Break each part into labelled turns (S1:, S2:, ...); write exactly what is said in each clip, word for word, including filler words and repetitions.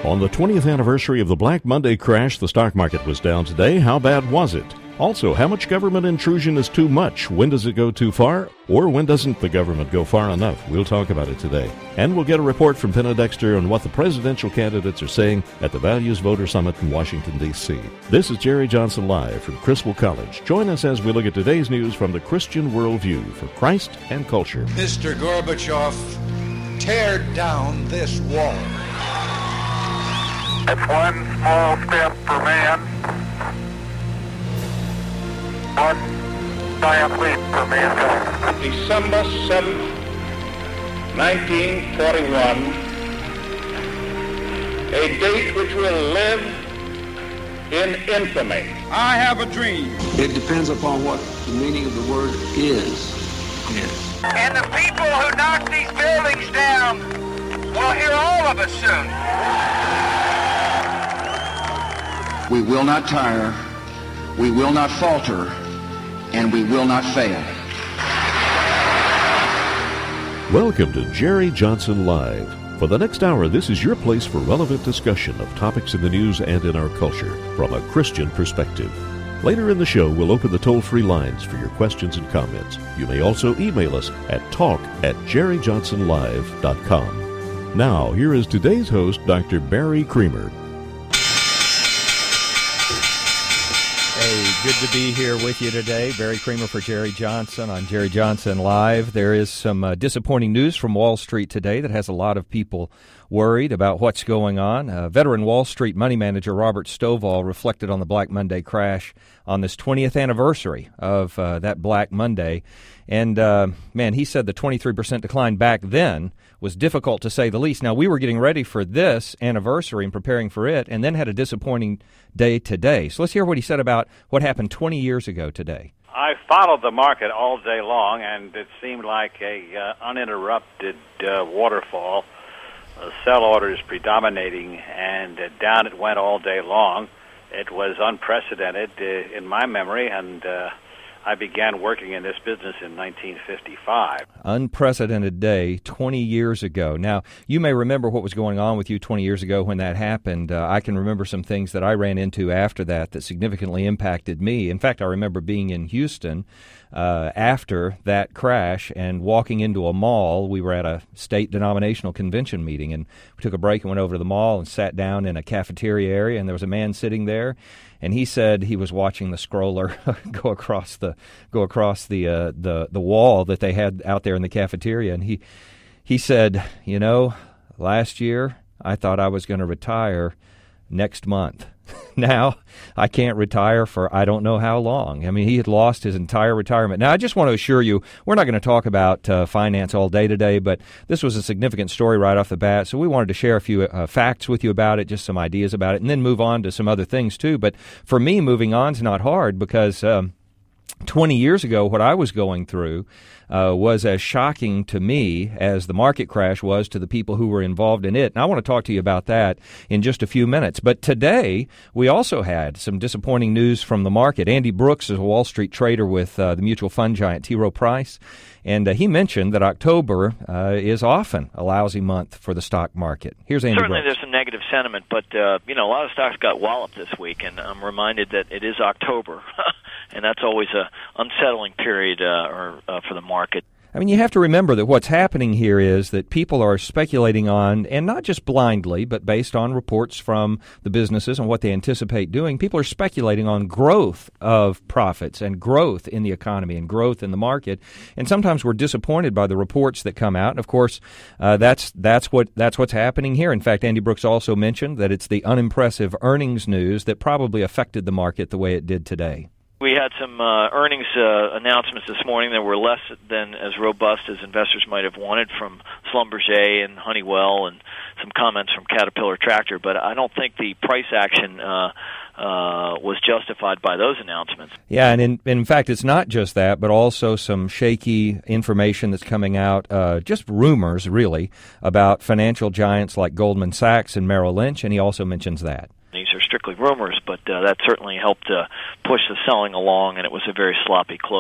S1: On the twentieth anniversary of the Black Monday crash, the stock market was down today. How bad was it? Also, how much government intrusion is too much? When does it go too far? Or when doesn't the government go far enough? We'll talk about it today. And we'll get a report from Penna Dexter on what the presidential candidates are saying at the Values Voter Summit in Washington, D C This is Jerry Johnson Live from Criswell College. Join us as we look at today's news from the Christian worldview for Christ and culture.
S2: Mister Gorbachev, tear down this wall.
S3: It's one small step for man, one giant leap for mankind.
S4: December seventh, nineteen forty-one, a date which will live in infamy.
S2: I have a dream.
S5: It depends upon what the meaning of the word is.
S3: Yes. And the people who knock these buildings down will hear all of us soon.
S5: We will not tire, we will not falter, and we will not fail.
S1: Welcome to Jerry Johnson Live. For the next hour, this is your place for relevant discussion of topics in the news and in our culture from a Christian perspective. Later in the show, we'll open the toll-free lines for your questions and comments. You may also email us at talk at jerry johnson live dot com. Now, here is today's host, Doctor Barry Creamer.
S6: Hey, good to be here with you today. Barry Creamer for Jerry Johnson on Jerry Johnson Live. There is some uh, disappointing news from Wall Street today that has a lot of people worried about what's going on. Uh, veteran Wall Street money manager Robert Stovall reflected on the Black Monday crash on this twentieth anniversary of uh, that Black Monday. And, uh, man, he said the twenty-three percent decline back then was difficult to say the least. Now, we were getting ready for this anniversary and preparing for it, and then had a disappointing day today. So let's hear what he said about what happened twenty years ago today.
S7: I followed the market all day long, and it seemed like a uh, uninterrupted uh, waterfall. Uh, sell orders predominating, and uh, down it went all day long. It was unprecedented uh, in my memory, and uh, I began working in this business in nineteen fifty-five.
S6: Unprecedented day twenty years ago. Now, you may remember what was going on with you twenty years ago when that happened. Uh, I can remember some things that I ran into after that that significantly impacted me. In fact, I remember being in Houston uh, after that crash and walking into a mall. We were at a state denominational convention meeting, and we took a break and went over to the mall and sat down in a cafeteria area, and there was a man sitting there. And he said he was watching the scroller go across the go across the uh, the the wall that they had out there in the cafeteria, and he he said, you know, last year I thought I was going to retire next month. Now I can't retire for I don't know how long. I mean, he had lost his entire retirement. Now, I just want to assure you, we're not going to talk about uh, finance all day today, but this was a significant story right off the bat, so we wanted to share a few uh, facts with you about it, just some ideas about it, and then move on to some other things too. But for me, moving on is not hard because um, twenty years ago, what I was going through uh, was as shocking to me as the market crash was to the people who were involved in it. And I want to talk to you about that in just a few minutes. But today, we also had some disappointing news from the market. Andy Brooks is a Wall Street trader with uh, the mutual fund giant T. Rowe Price, and uh, he mentioned that October uh, is often a lousy month for the stock market. Here's Andy
S8: Certainly
S6: Brooks.
S8: There's some negative sentiment, but uh, you know, a lot of stocks got walloped this week, and I'm reminded that it is October. And that's always a unsettling period uh, or, uh, for the market.
S6: I mean, you have to remember that what's happening here is that people are speculating on, and not just blindly, but based on reports from the businesses and what they anticipate doing, people are speculating on growth of profits and growth in the economy and growth in the market. And sometimes we're disappointed by the reports that come out. And of course, uh, that's that's what that's what's happening here. In fact, Andy Brooks also mentioned that it's the unimpressive earnings news that probably affected the market the way it did today.
S8: We had some uh, earnings uh, announcements this morning that were less than as robust as investors might have wanted from Schlumberger and Honeywell and some comments from Caterpillar Tractor, but I don't think the price action uh, uh, was justified by those announcements.
S6: Yeah, and in, in fact, it's not just that, but also some shaky information that's coming out, uh, just rumors, really, about financial giants like Goldman Sachs and Merrill Lynch, and he also mentions that.
S8: These are strictly rumors, but uh, that certainly helped uh, push the selling along, and it was a very sloppy close.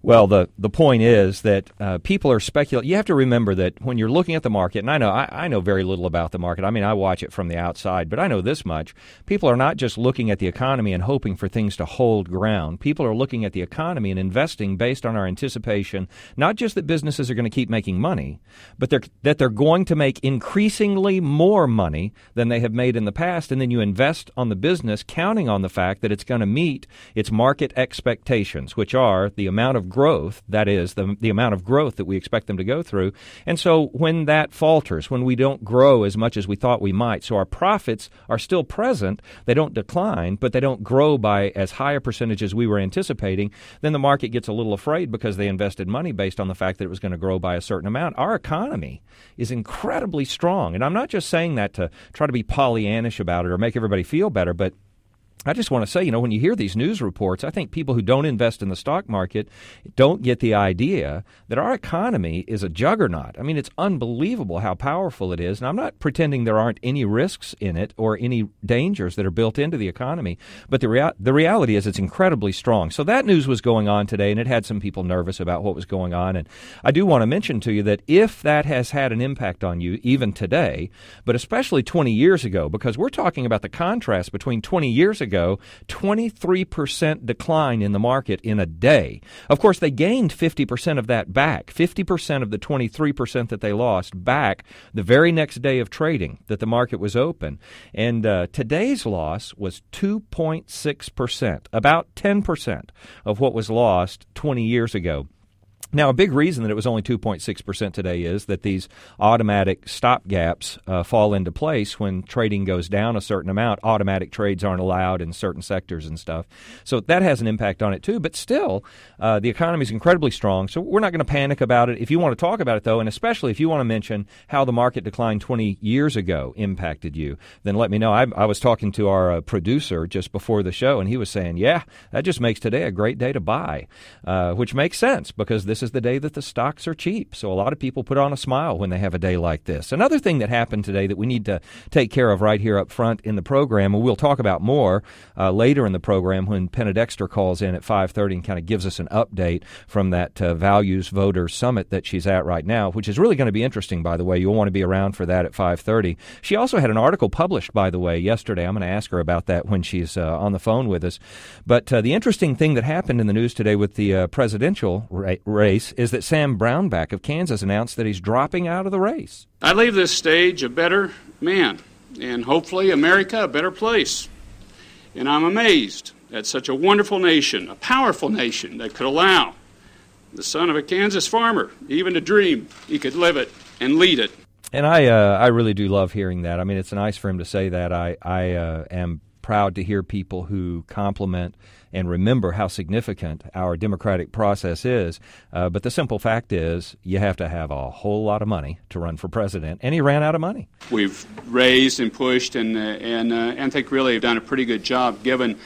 S6: Well, the, the point is that uh, people are speculating. You have to remember that when you're looking at the market, and I know I, I know very little about the market. I mean, I watch it from the outside, but I know this much. People are not just looking at the economy and hoping for things to hold ground. People are looking at the economy and investing based on our anticipation, not just that businesses are going to keep making money, but they're, that they're going to make increasingly more money than they have made in the past, and then you invest on the business counting on the fact that it's going to meet its market expectations, which are the amount of growth, that is, the, the amount of growth that we expect them to go through. And so when that falters, when we don't grow as much as we thought we might, so our profits are still present, they don't decline, but they don't grow by as high a percentage as we were anticipating, then the market gets a little afraid because they invested money based on the fact that it was going to grow by a certain amount. Our economy is incredibly strong, and I'm not just saying that to try to be Pollyannish about it or make everybody feel better, but I just want to say, you know, when you hear these news reports, I think people who don't invest in the stock market don't get the idea that our economy is a juggernaut. I mean, it's unbelievable how powerful it is. And I'm not pretending there aren't any risks in it or any dangers that are built into the economy. But the, rea- the reality is it's incredibly strong. So that news was going on today, and it had some people nervous about what was going on. And I do want to mention to you that if that has had an impact on you, even today, but especially twenty years ago, because we're talking about the contrast between twenty years ago, twenty-three percent decline in the market in a day. Of course, they gained fifty percent of that back, fifty percent of the twenty-three percent that they lost back the very next day of trading that the market was open. And uh, today's loss was two point six percent, about ten percent of what was lost twenty years ago. Now, a big reason that it was only two point six percent today is that these automatic stop gaps uh, fall into place when trading goes down a certain amount. Automatic trades aren't allowed in certain sectors and stuff. So that has an impact on it, too. But still, uh, the economy is incredibly strong, so we're not going to panic about it. If you want to talk about it, though, and especially if you want to mention how the market decline twenty years ago impacted you, then let me know. I, I was talking to our uh, producer just before the show, and he was saying, yeah, that just makes today a great day to buy, uh, which makes sense because this is the day that the stocks are cheap. So a lot of people put on a smile when they have a day like this. Another thing that happened today that we need to take care of right here up front in the program, and we'll talk about more uh, later in the program when Penna Dexter calls in at five thirty and kind of gives us an update from that uh, Values Voters Summit that she's at right now, which is really going to be interesting, by the way. You'll want to be around for that at five thirty. She also had an article published, by the way, yesterday. I'm going to ask her about that when she's uh, on the phone with us. But uh, the interesting thing that happened in the news today with the uh, presidential ra- race is that Sam Brownback of Kansas announced that he's dropping out of the race.
S9: I leave this stage a better man, and hopefully America a better place. And I'm amazed at such a wonderful nation, a powerful nation that could allow the son of a Kansas farmer even to dream he could live it and lead it.
S6: And I uh, I really do love hearing that. I mean, it's nice for him to say that. I, I uh, am proud to hear people who compliment and remember how significant our democratic process is. Uh, but the simple fact is you have to have a whole lot of money to run for president, and he ran out of money.
S9: We've raised and pushed and, uh, and, uh, and I think really have done a pretty good job given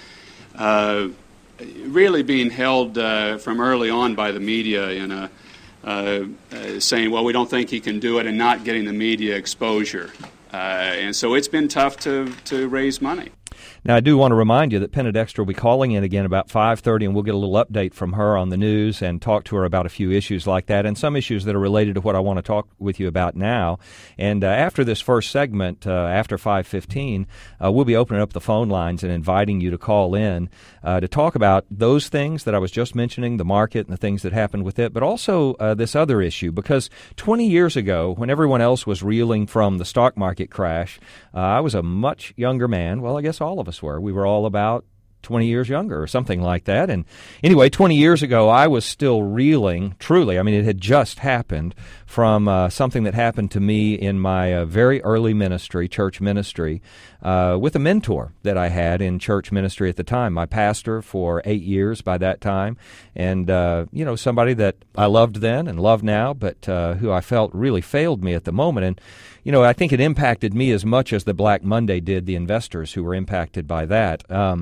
S9: uh, really being held uh, from early on by the media in a, uh, uh, saying, well, we don't think he can do it, and not getting the media exposure. Uh, and so it's been tough to, to raise money.
S6: Now, I do want to remind you that Penna Dexter will be calling in again about five thirty, and we'll get a little update from her on the news and talk to her about a few issues like that and some issues that are related to what I want to talk with you about now. And uh, after this first segment, uh, after five fifteen, uh, we'll be opening up the phone lines and inviting you to call in uh, to talk about those things that I was just mentioning, the market and the things that happened with it, but also uh, this other issue. Because twenty years ago, when everyone else was reeling from the stock market crash, uh, I was a much younger man. Well, I guess all of us were. We were all about twenty years younger or something like that. And anyway, twenty years ago, I was still reeling, truly. I mean, it had just happened from uh, something that happened to me in my uh, very early ministry, church ministry, uh, with a mentor that I had in church ministry at the time, my pastor for eight years by that time, and, uh, you know, somebody that I loved then and love now, but uh, who I felt really failed me at the moment. And, you know, I think it impacted me as much as the Black Monday did the investors who were impacted by that. Um, what happened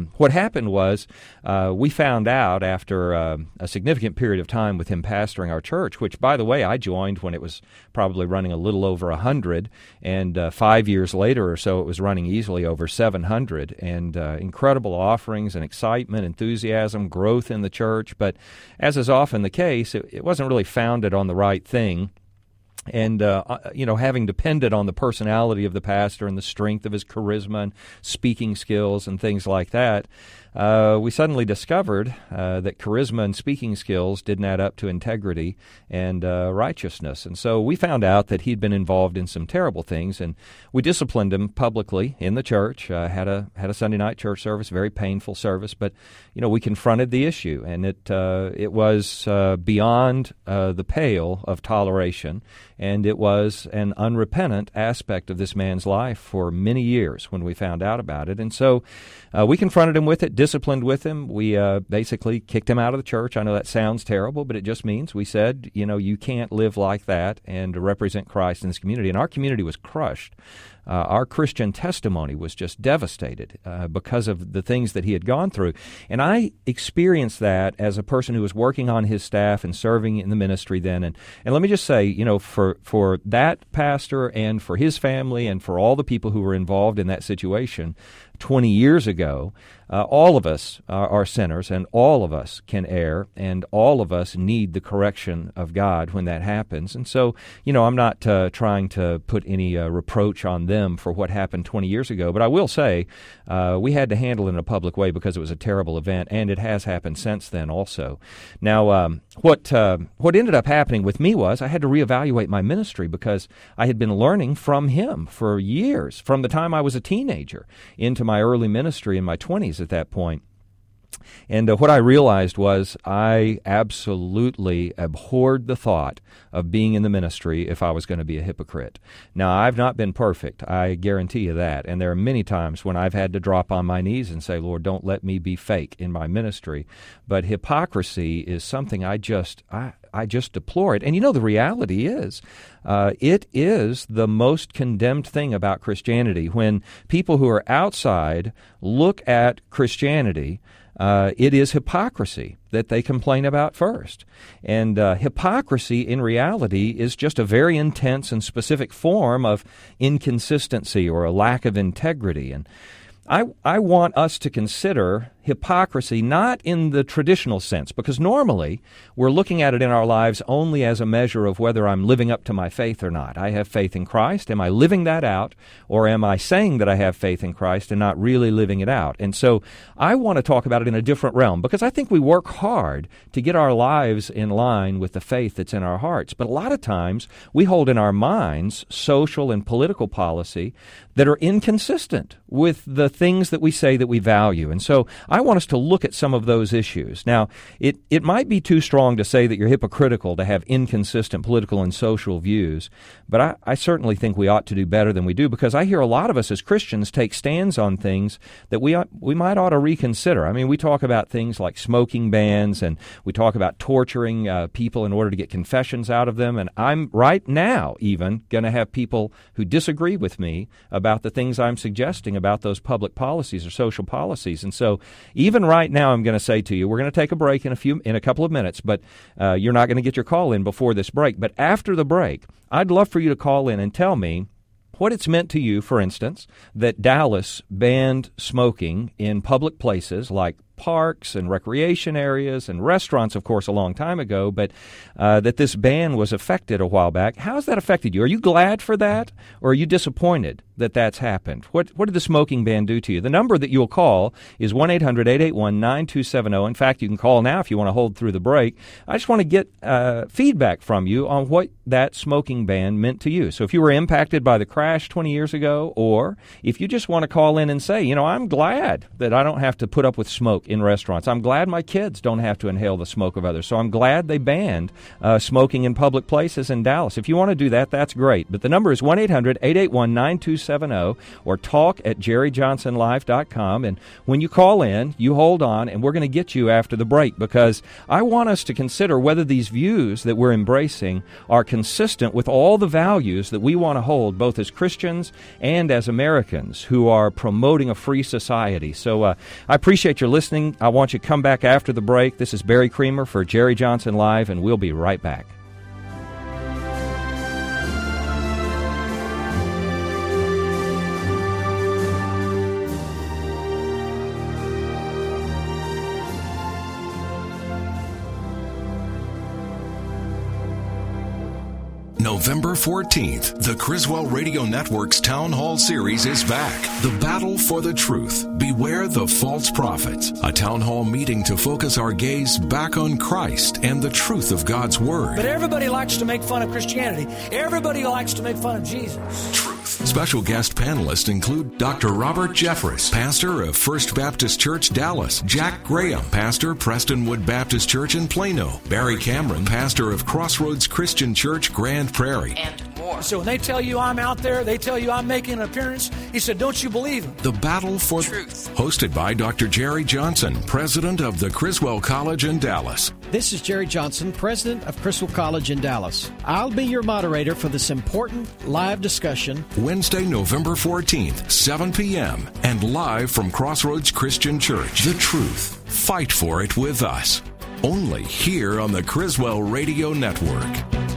S6: happened was uh, we found out after uh, a significant period of time with him pastoring our church, which, by the way, I joined when it was probably running a little over one hundred, and uh, five years later or so it was running easily over seven hundred, and uh, incredible offerings and excitement, enthusiasm, growth in the church. But as is often the case, it, it wasn't really founded on the right thing. And, uh, you know, having depended on the personality of the pastor and the strength of his charisma and speaking skills and things like that, uh, we suddenly discovered uh, that charisma and speaking skills didn't add up to integrity and uh, righteousness. And so we found out that he'd been involved in some terrible things, and we disciplined him publicly in the church, uh, had a had a Sunday night church service, very painful service, but, you know, we confronted the issue, and it, uh, it was uh, beyond uh, the pale of toleration. And it was an unrepentant aspect of this man's life for many years when we found out about it. And so uh, we confronted him with it, disciplined with him. We uh, basically kicked him out of the church. I know that sounds terrible, but it just means we said, you know, you can't live like that and represent Christ in this community. And our community was crushed. Uh, our Christian testimony was just devastated uh, because of the things that he had gone through. And I experienced that as a person who was working on his staff and serving in the ministry then. And, and let me just say, you know, for, for that pastor and for his family and for all the people who were involved in that situation twenty years ago, uh, all of us are, are sinners, and all of us can err, and all of us need the correction of God when that happens. And so, you know, I'm not uh, trying to put any uh, reproach on them for what happened twenty years ago, but I will say uh, we had to handle it in a public way because it was a terrible event, and it has happened since then also. Now, um, what uh, what ended up happening with me was I had to reevaluate my ministry because I had been learning from him for years, from the time I was a teenager into my early ministry in my twenties at that point. And uh, what I realized was I absolutely abhorred the thought of being in the ministry if I was going to be a hypocrite. Now, I've not been perfect, I guarantee you that, and there are many times when I've had to drop on my knees and say, Lord, don't let me be fake in my ministry. But hypocrisy is something I just, I, I just deplore it. And you know, the reality is, uh, it is the most condemned thing about Christianity. When people who are outside look at Christianity, Uh, it is hypocrisy that they complain about first. And uh, hypocrisy, in reality, is just a very intense and specific form of inconsistency or a lack of integrity. And I, I want us to consider hypocrisy not in the traditional sense, because normally we're looking at it in our lives only as a measure of whether I'm living up to my faith or not. I have faith in Christ. Am I living that out, or am I saying that I have faith in Christ and not really living it out? And so I want to talk about it in a different realm, because I think we work hard to get our lives in line with the faith that's in our hearts. But a lot of times we hold in our minds social and political policy that are inconsistent with the things that we say that we value. And so I want us to look at some of those issues. Now, it, it might be too strong to say that you're hypocritical to have inconsistent political and social views, but I, I certainly think we ought to do better than we do, because I hear a lot of us as Christians take stands on things that we ought, we might ought to reconsider. I mean, we talk about things like smoking bans, and we talk about torturing uh, people in order to get confessions out of them, and I'm right now even going to have people who disagree with me about the things I'm suggesting about those public policies or social policies. And so even right now, I'm going to say to you, we're going to take a break in a few, in a couple of minutes, but uh, you're not going to get your call in before this break. But after the break, I'd love for you to call in and tell me what it's meant to you, for instance, that Dallas banned smoking in public places like parks and recreation areas and restaurants, of course, a long time ago, but uh, that this ban was affected a while back. How has that affected you? Are you glad for that, or are you disappointed that that's happened? What what did the smoking ban do to you? The number that you'll call is one eight hundred eight eight one nine two seven zero. In fact, you can call now if you want to hold through the break. I just want to get uh, feedback from you on what that smoking ban meant to you. So if you were impacted by the crash twenty years ago, or if you just want to call in and say, you know, I'm glad that I don't have to put up with smoke in restaurants. I'm glad my kids don't have to inhale the smoke of others. So I'm glad they banned uh, smoking in public places in Dallas. If you want to do that, that's great. But the number is one eight hundred eight eight one nine two seven zero. seven zero or talk at jerry johnson live dot com. And when you call in, you hold on, and we're going to get you after the break, because I want us to consider whether these views that we're embracing are consistent with all the values that we want to hold, both as Christians and as Americans who are promoting a free society. So uh, I appreciate your listening. I want you to come back after the break. This is Barry Creamer for Jerry Johnson Live, and we'll be right back.
S10: November fourteenth, the Criswell Radio Network's Town Hall Series is back. The Battle for the Truth. Beware the False Prophets. A town hall meeting to focus our gaze back on Christ and the truth of God's Word.
S11: But everybody likes to make fun of Christianity. Everybody likes to make fun of Jesus.
S10: Truth. Special guest panelists include Doctor Robert Jeffress, pastor of First Baptist Church, Dallas; Jack Graham, pastor, Prestonwood Baptist Church in Plano; Barry Cameron, pastor of Crossroads Christian Church, Grand Prairie.
S11: And more. So when they tell you I'm out there, they tell you I'm making an appearance, he said, don't you believe him?
S10: The Battle for Truth. Hosted by Doctor Jerry Johnson, president of the Criswell College in Dallas.
S12: This is Jerry Johnson, president of Criswell College in Dallas. I'll be your moderator for this important live discussion.
S10: Wednesday, November fourteenth, seven p.m. and live from Crossroads Christian Church. The Truth. Fight for it with us. Only here on the Criswell Radio Network.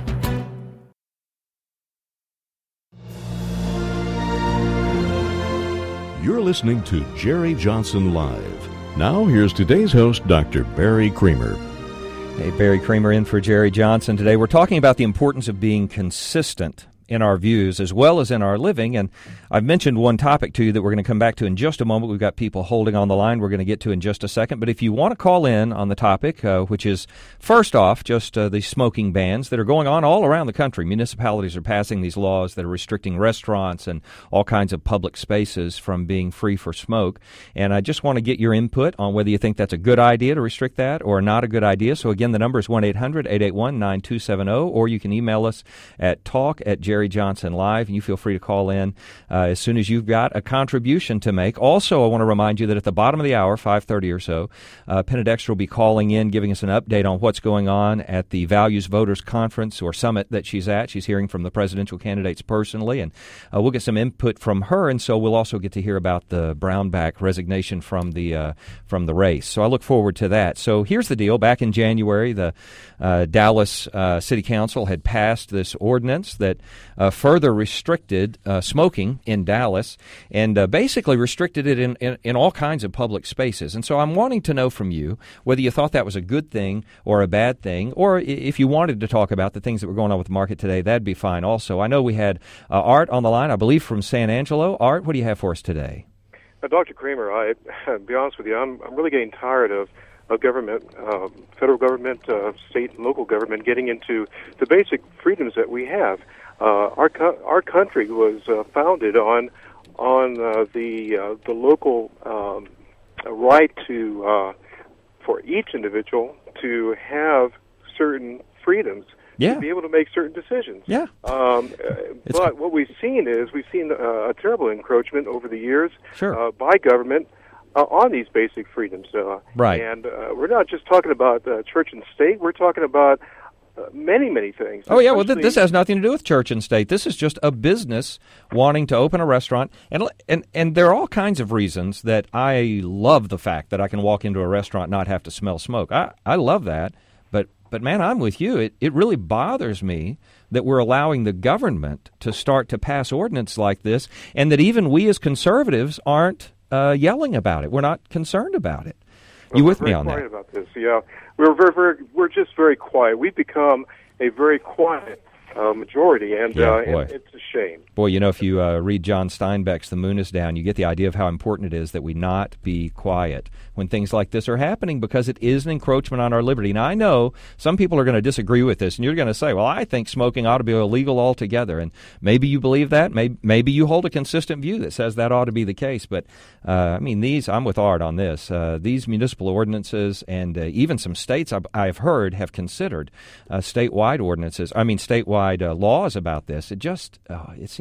S1: You're listening to Jerry Johnson Live. Now, here's today's host, Doctor Barry Creamer.
S6: Hey, Barry Creamer in for Jerry Johnson. Today we're talking about the importance of being consistent in our views as well as in our living. And I've mentioned one topic to you that we're going to come back to in just a moment. We've got people holding on the line we're going to get to in just a second. But if you want to call in on the topic, uh, which is, first off, just uh, the smoking bans that are going on all around the country. Municipalities are passing these laws that are restricting restaurants and all kinds of public spaces from being free for smoke. And I just want to get your input on whether you think that's a good idea to restrict that or not a good idea. So again, the number is one eight hundred eight eight one nine two seven zero, or you can email us at talk at jerry johnson live, and you feel free to call in uh, as soon as you've got a contribution to make. Also, I want to remind you that at the bottom of the hour, five thirty or so, uh, Penna Dexter will be calling in, giving us an update on what's going on at the Values Voters Conference or Summit that she's at. She's hearing from the presidential candidates personally, and uh, we'll get some input from her, and so we'll also get to hear about the Brownback resignation from the uh, from the race. So I look forward to that. So here's the deal. Back in January, the uh, Dallas uh, City Council had passed this ordinance that uh, further restricted uh, smoking in Dallas and uh, basically restricted it in, in, in all kinds of public spaces. And so I'm wanting to know from you whether you thought that was a good thing or a bad thing, or if you wanted to talk about the things that were going on with the market today, that'd be fine also. I know we had uh, Art on the line, I believe, from San Angelo. Art, what do you have for us today?
S13: Uh, Doctor Creamer, I, to be honest with you, I'm, I'm really getting tired of of government, uh, federal government, uh, state and local government getting into the basic freedoms that we have. Uh, our co- our country was uh, founded on on uh, the uh, the local um, right to uh, for each individual to have certain freedoms,
S6: yeah.
S13: to be able to make certain decisions.
S6: Yeah.
S13: Um, uh, but what we've seen is we've seen uh, a terrible encroachment over the years
S6: sure.
S13: uh, by government uh, on these basic freedoms. Uh,
S6: right.
S13: And uh, we're not just talking about uh, church and state. We're talking about Uh, many, many things.
S6: Oh, yeah, well, th- this has nothing to do with church and state. This is just a business wanting to open a restaurant. And, and and there are all kinds of reasons that I love the fact that I can walk into a restaurant and not have to smell smoke. I, I love that. But, but man, I'm with you. It, it really bothers me that we're allowing the government to start to pass ordinance like this, and that even we as conservatives aren't uh, yelling about it. We're not concerned about it. You
S13: well,
S6: with me on that?
S13: We're very quiet about this, yeah. We're very, very, we're just very quiet. We've become a very quiet uh, majority, and,
S6: yeah,
S13: uh,
S6: boy.
S13: and it's a shame.
S6: Boy, you know, if you uh, read John Steinbeck's The Moon is Down, you get the idea of how important it is that we not be quiet when things like this are happening, because it is an encroachment on our liberty. Now, I know some people are going to disagree with this, and you're going to say, well, I think smoking ought to be illegal altogether, and maybe you believe that. Maybe, maybe you hold a consistent view that says that ought to be the case, but, uh, I mean, these, I'm with Art on this, uh, these municipal ordinances and uh, even some states I've, I've heard have considered uh, statewide ordinances, I mean, statewide uh, laws about this. It just, uh, it seems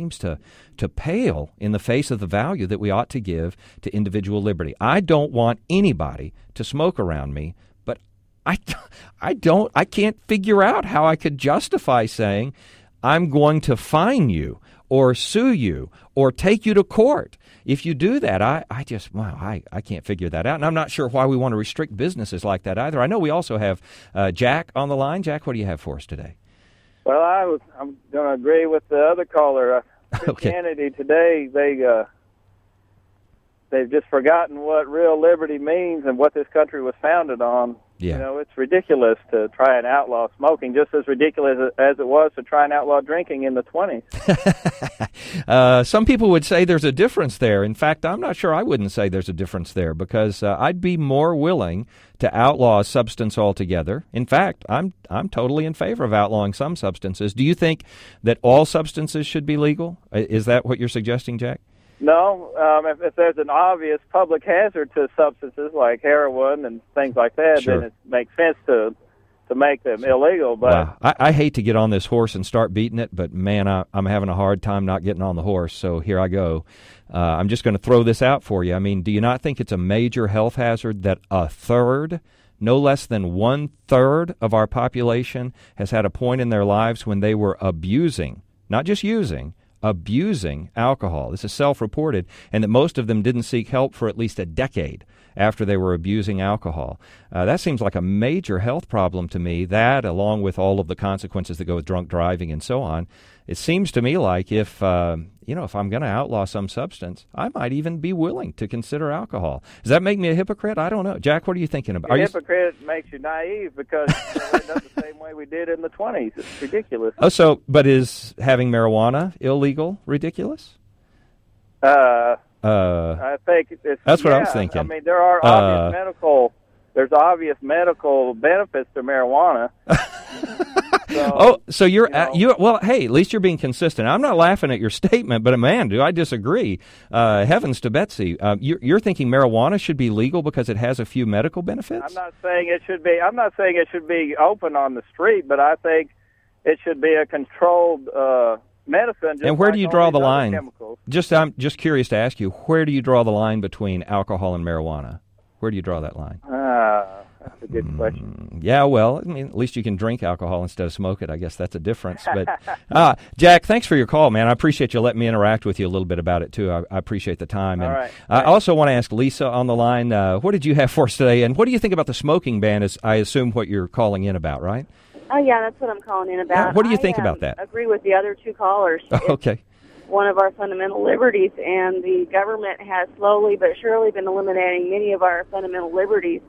S6: seems to, to pale in the face of the value that we ought to give to individual liberty. I don't want anybody to smoke around me, but I, I don't, I can't figure out how I could justify saying I'm going to fine you or sue you or take you to court if you do that. I, I just, wow, I, I can't figure that out. And I'm not sure why we want to restrict businesses like that either. I know we also have uh, Jack on the line. Jack, what do you have for us today?
S14: Well, I was, I'm going to agree with the other caller. Uh, Christianity okay. today, they, uh, they've just forgotten what real liberty means and what this country was founded on. Yeah. You know, it's ridiculous to try and outlaw smoking, just as ridiculous as it was to try and outlaw drinking in the twenties.
S6: uh, some people would say there's a difference there. In fact, I'm not sure I wouldn't say there's a difference there, because uh, I'd be more willing to outlaw a substance altogether. In fact, I'm I'm totally in favor of outlawing some substances. Do you think that all substances should be legal? Is that what you're suggesting, Jack?
S14: No, um, if, if there's an obvious public hazard to substances like heroin and things like that, sure. then it makes sense to to make them illegal. But
S6: wow. I, I hate to get on this horse and start beating it, but man, I, I'm having a hard time not getting on the horse, so here I go. Uh, I'm just going to throw this out for you. I mean, do you not think it's a major health hazard that a third, no less than one-third of our population has had a point in their lives when they were abusing, not just using, abusing alcohol? This is self-reported, and that most of them didn't seek help for at least a decade after they were abusing alcohol. Uh, that seems like a major health problem to me, that along with all of the consequences that go with drunk driving and so on. It seems to me like if, uh, you know, if I'm going to outlaw some substance, I might even be willing to consider alcohol. Does that make me a hypocrite? I don't know. Jack, what are you thinking about?
S14: A
S6: are
S14: hypocrite you... makes you naive because you know, it does the same way we did in the twenties. It's ridiculous.
S6: Oh, so, but is having marijuana illegal ridiculous?
S14: Uh,
S6: uh,
S14: I think it's...
S6: That's what
S14: yeah,
S6: I'm thinking.
S14: I mean, there are obvious uh, medical... There's obvious medical benefits to marijuana. So,
S6: oh, so you're
S14: you know,
S6: at, you well. Hey, at least you're being consistent. I'm not laughing at your statement, but man, do I disagree? Uh, heavens to Betsy, uh, you're, you're thinking marijuana should be legal because it has a few medical benefits?
S14: I'm not saying it should be. I'm not saying it should be open on the street, but I think it should be a controlled uh, medicine. Just
S6: and where
S14: like
S6: do you draw the line?
S14: Chemicals.
S6: Just, I'm just curious to ask you, where do you draw the line between alcohol and marijuana? Where do you draw that line?
S14: Uh, that's a good question.
S6: Mm, yeah, well, I mean, at least you can drink alcohol instead of smoke it. I guess that's a difference. But uh, Jack, thanks for your call, man. I appreciate you letting me interact with you a little bit about it, too. I, I appreciate the time.
S14: All
S6: and
S14: right.
S6: I also want to ask Lisa on the line, uh, what did you have for us today? And what do you think about the smoking ban, is I assume what you're calling in about, right?
S15: Oh, yeah, that's what I'm calling in about.
S6: Yeah, what do you
S15: I,
S6: think
S15: um,
S6: about that?
S15: I agree with the other two callers.
S6: Oh, okay.
S15: One of our fundamental liberties, and the government has slowly but surely been eliminating many of our fundamental liberties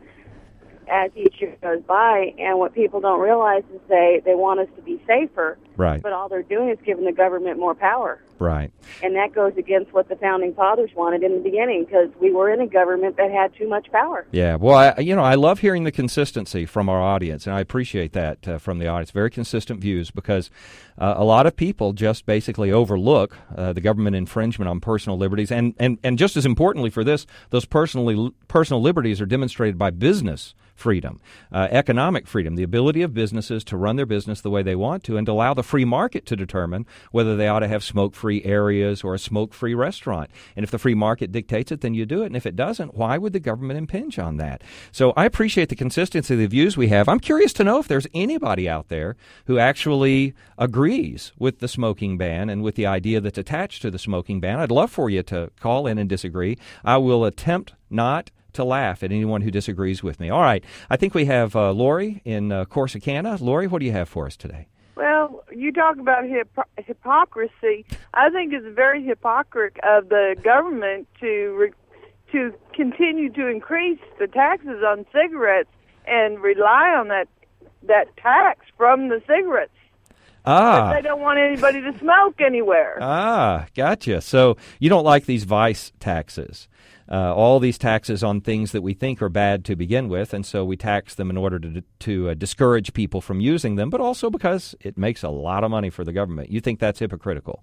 S15: as each year goes by. And what people don't realize is they, they want us to be safer,
S6: right?
S15: But all they're doing is giving the government more power.
S6: Right.
S15: And that goes against what the Founding Fathers wanted in the beginning, because we were in a government that had too much power.
S6: Yeah, well, I, you know, I love hearing the consistency from our audience, and I appreciate that uh, from the audience. Very consistent views, because uh, a lot of people just basically overlook uh, the government infringement on personal liberties, and, and, and just as importantly for this, those personally, personal liberties are demonstrated by business freedom, uh, economic freedom, the ability of businesses to run their business the way they want to and to allow the free market to determine whether they ought to have smoke-free areas or a smoke-free restaurant. And if the free market dictates it, then you do it. And if it doesn't, why would the government impinge on that? So I appreciate the consistency of the views we have. I'm curious to know if there's anybody out there who actually agrees with the smoking ban and with the idea that's attached to the smoking ban. I'd love for you to call in and disagree. I will attempt not to laugh at anyone who disagrees with me. All right. I think we have uh, Lori in uh, Corsicana. Lori, what do you have for us today?
S16: Well, you talk about hip- hypocrisy. I think it's very hypocrite of the government to re- to continue to increase the taxes on cigarettes and rely on that that tax from the cigarettes.
S6: Ah.
S16: But they don't want anybody to smoke anywhere.
S6: Ah, gotcha. So you don't like these vice taxes, uh, all these taxes on things that we think are bad to begin with, and so we tax them in order to to uh, discourage people from using them, but also because it makes a lot of money for the government. You think that's hypocritical?
S16: You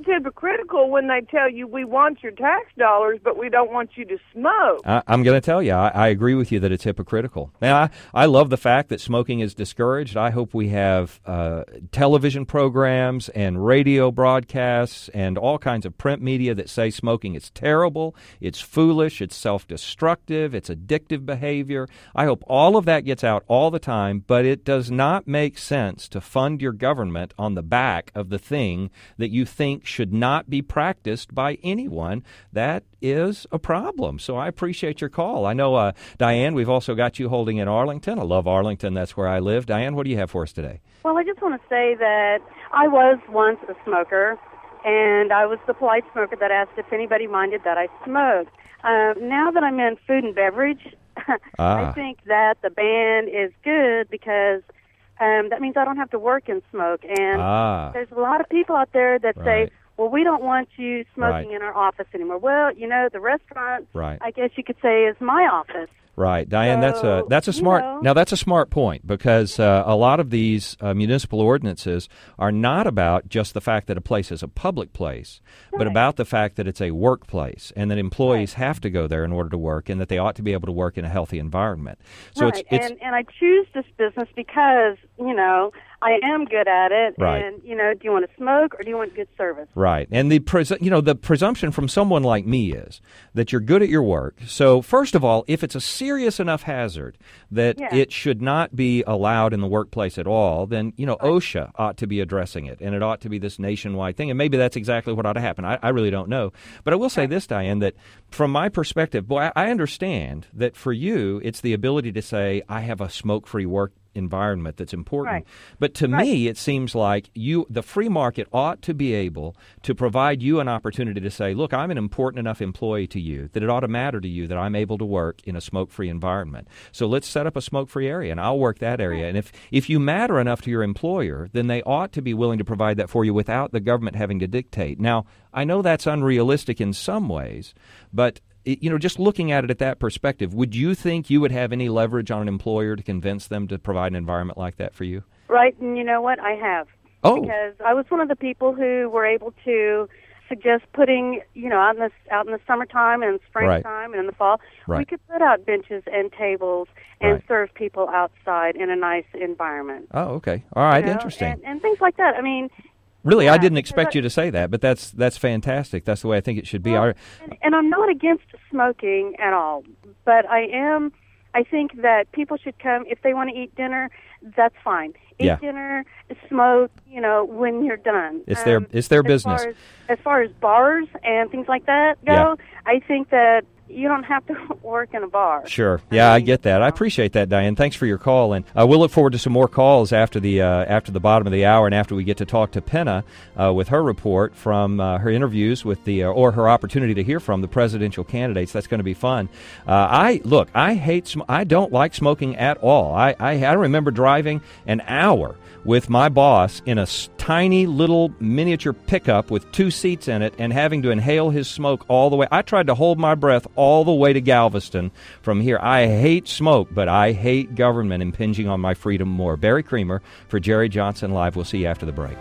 S16: it's hypocritical when they tell you we want your tax dollars, but we don't want you to smoke.
S6: I, I'm going to tell you, I, I agree with you that it's hypocritical. Now, I, I love the fact that smoking is discouraged. I hope we have uh, television programs and radio broadcasts and all kinds of print media that say smoking is terrible, it's foolish, it's self-destructive, it's addictive behavior. I hope all of that gets out all the time, but it does not make sense to fund your government on the back of the thing that you think should not be practiced by anyone. That is a problem. So I appreciate your call. I know, uh, Diane, we've also got you holding in Arlington. I love Arlington. That's where I live. Diane, what do you have for us today?
S17: Well, I just want to say that I was once a smoker, and I was the polite smoker that asked if anybody minded that I smoked. Uh, now that I'm in food and beverage, ah. I think that the ban is good because um, that means I don't have to work and smoke. And
S6: ah.
S17: there's a lot of people out there that
S6: right.
S17: say, well, we don't want you smoking
S6: right.
S17: in our office anymore. Well, you know, the restaurant,
S6: right.
S17: I guess you could say, is my office.
S6: Right, Diane.
S17: So,
S6: that's a that's a smart.
S17: You know,
S6: now that's a smart point because uh, a lot of these uh, municipal ordinances are not about just the fact that a place is a public place, right. but about the fact that it's a workplace and that employees right. have to go there in order to work, and that they ought to be able to work in a healthy environment. So
S17: right.
S6: it's, it's
S17: and and I choose this business because you know I am good at it.
S6: Right.
S17: And you know, do you want to smoke or do you want good service?
S6: Right. And the pres- you know the presumption from someone like me is that you're good at your work. So first of all, if it's a serious enough hazard that
S17: yeah.
S6: it should not be allowed in the workplace at all, then, you know,
S17: right.
S6: OSHA ought to be addressing it, and it ought to be this nationwide thing, and maybe that's exactly what ought to happen. I, I really don't know. But I will say right. this, Diane, that from my perspective, boy, I, I understand that for you, it's the ability to say, I have a smoke-free work environment that's important.
S17: Right.
S6: But to
S17: right.
S6: me, it seems like you, the free market ought to be able to provide you an opportunity to say, look, I'm an important enough employee to you that it ought to matter to you that I'm able to work in a smoke-free environment. So let's set up a smoke-free area, and I'll work that area. And if, if you matter enough to your employer, then they ought to be willing to provide that for you without the government having to dictate. Now, I know that's unrealistic in some ways, but you know, just looking at it at that perspective, would you think you would have any leverage on an employer to convince them to provide an environment like that for you?
S17: Right, and you know what? I have.
S6: Oh.
S17: Because I was one of the people who were able to suggest putting, you know, out in the, out in the summertime and springtime
S6: right.
S17: and in the fall,
S6: right.
S17: we could put out benches and tables and
S6: right.
S17: serve people outside in a nice environment.
S6: Oh, okay. All right,
S17: you know?
S6: interesting.
S17: And, and things like that. I mean...
S6: Really,
S17: yeah,
S6: I didn't expect
S17: that,
S6: you to say that, but that's that's fantastic. That's the way I think it should be.
S17: Well,
S6: Our,
S17: and, and I'm not against smoking at all, but I am. I think that people should come if they want to eat dinner. That's fine. Eat
S6: yeah.
S17: dinner, smoke. You know, when you're done.
S6: It's
S17: um,
S6: their it's their
S17: as
S6: business.
S17: Far as, as far as bars and things like that go,
S6: yeah.
S17: I think that you don't have to work in a bar.
S6: Sure. Yeah, I get that. I appreciate that, Diane. Thanks for your call, and uh, we'll look forward to some more calls after the uh, after the bottom of the hour, and after we get to talk to Penna uh, with her report from uh, her interviews with the uh, or her opportunity to hear from the presidential candidates. That's going to be fun. Uh, I look. I hate. Sm- I don't like smoking at all. I, I I remember driving an hour with my boss in a tiny little miniature pickup with two seats in it and having to inhale his smoke all the way. I tried to hold my breath all the way to Galveston from here. I hate smoke, but I hate government impinging on my freedom more. Barry Creamer for Jerry Johnson Live. We'll see you after the break.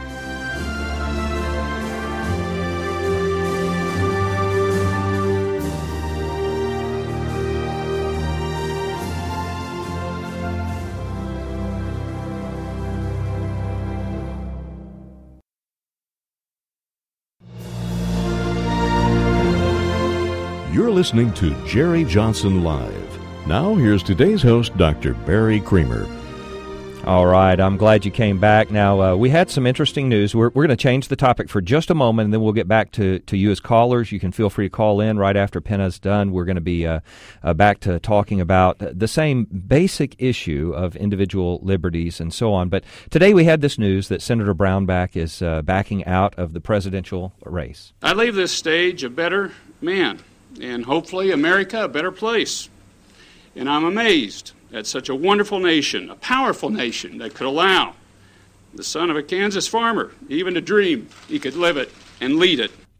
S1: You're listening to Jerry Johnson Live. Now, here's today's host, Doctor Barry Creamer.
S6: All right, I'm glad you came back. Now, uh, we had some interesting news. We're, we're going to change the topic for just a moment, and then we'll get back to, to you as callers. You can feel free to call in right after Penna's done. We're going to be uh, uh, back to talking about the same basic issue of individual liberties and so on. But today we had this news that Senator Brownback is uh, backing out of the presidential race.
S9: I leave this stage a better man, and hopefully America a better place. And I'm amazed at such a wonderful nation, a powerful nation that could allow the son of a Kansas farmer even to dream he could live it and lead it.